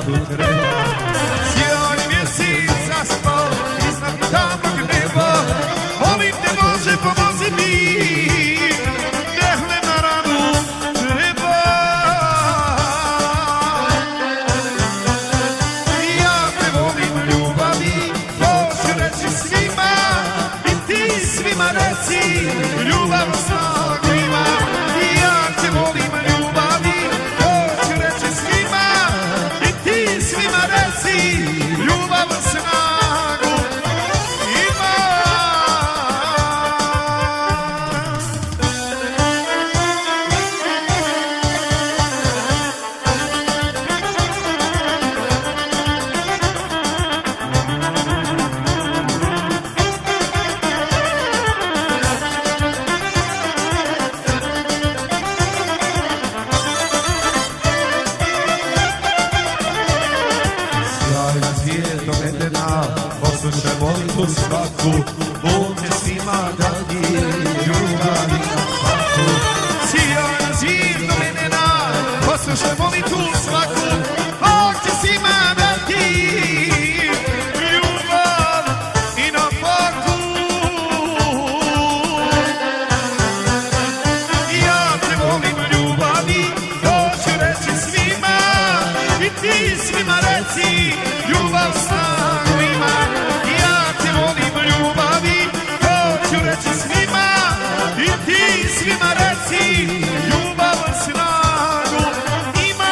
tu treba. Sjaj mjesec zaspao iznad tamnog neba, molim te Bože pomozi mi, dehle na ranu treba. Ja te volim ljubavi, to ću reći svima, i ti svima reci, ljubav snagu ima. Ja te volim ljubavi, to ću reći svima, i ti svima reci, ljubav snagu ima. Sjajna svijeto medena, poslušaj molitvu svaku, Bog će svima dati ljubavi na svaku. Sjajna svijeto medena, poslušaj molitvu svaku, Bog će svima dati ljubav i na faku. Ja te volim ljubavi, to ću reći svima, i ti svima reci, ljubav snagu ima. Ja te volim ljubavi, to ću reći svima, i ti svima reci, ljubav snagu ima.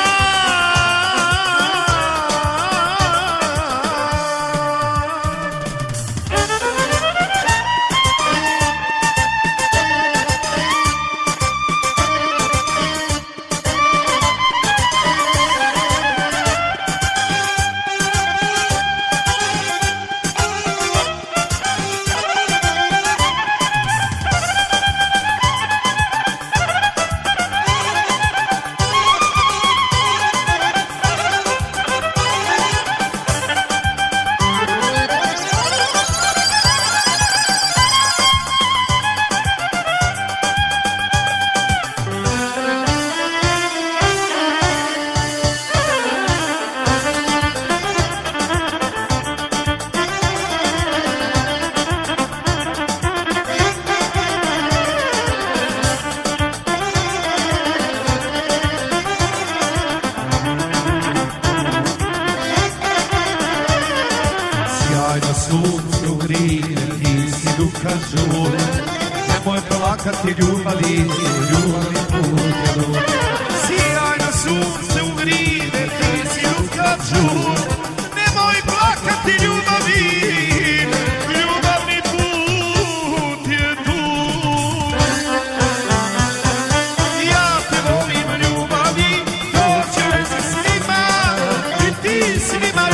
Sjajno sunce ugrije, ti si duha žur, nemoj plakati ljubavi, ljubavi put je dug. Sjajno sunce ugrije, ti si duha žur, nemoj plakati ljubavi, ljubavni put je dug. Ja te volim ljubavi, to ću reći svima, i ti svima